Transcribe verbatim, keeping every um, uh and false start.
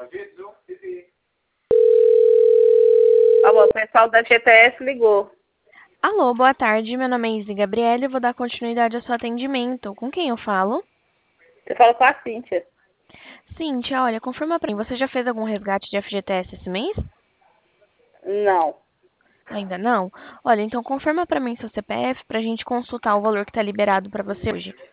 Alô, o pessoal da G T S ligou. Alô, boa tarde. Meu nome é Izzy Gabriela e vou dar continuidade ao seu atendimento. Com quem eu falo? Você falou com a Cíntia. Cíntia, olha, confirma pra mim, você já fez algum resgate de F G T S esse mês? Não. Ainda não? Olha, então confirma pra mim seu C P F pra gente consultar o valor que tá liberado pra você hoje.